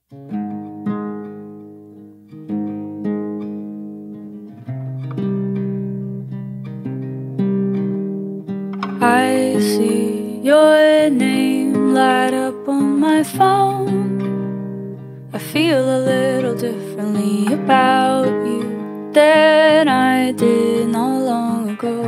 I see your name light up on my phone. I feel a little differently about you than I did not long ago.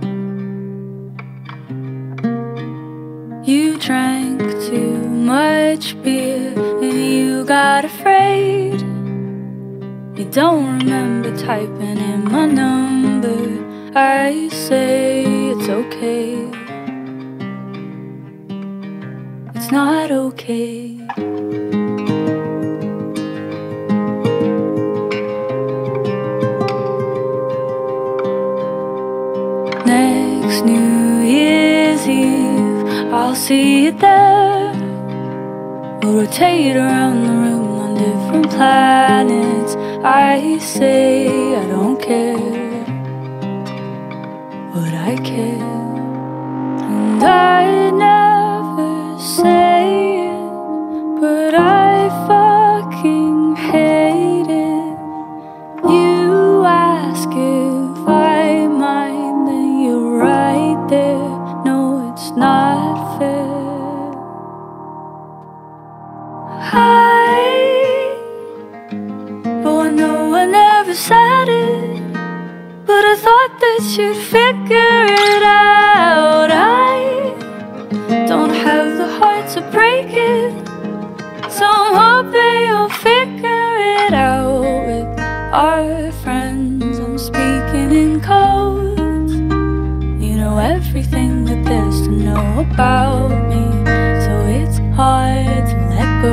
You drank too much beer and you got afraid. You don't remember typing in my number. I say it's okay. It's not okay. Next New Year's Eve, I'll see you there. We'll rotate around the room on different planets. I say I don't care, but I care. And I never say it, but I fucking hate it. You ask if I mind, then you're right there. No, it's not fair. But no one ever said it. But I thought that you'd figure it out. I don't have the heart to break it, so I'm hoping you'll figure it out. With our friends, I'm speaking in codes. You know everything that there's to know about me, so it's hard to let go.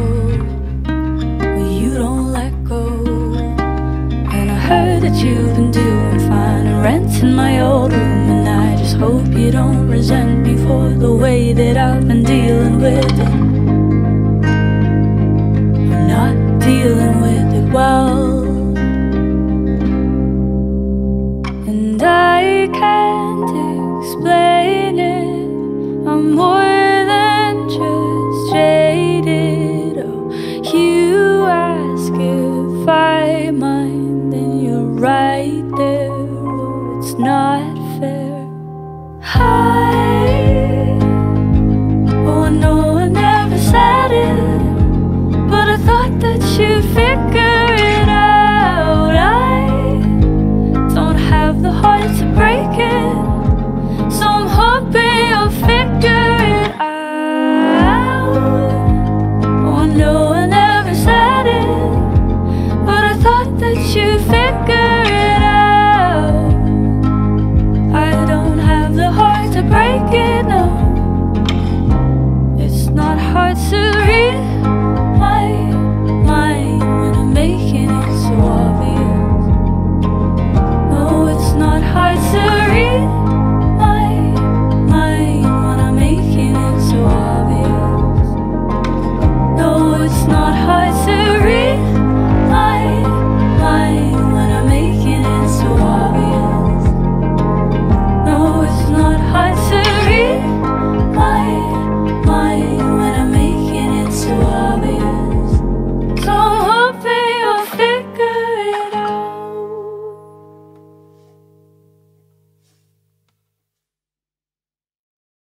But you don't let go. And I heard that you've been doing fine and rent in my old room, and I just hope you don't resent me for the way that I've been dealing.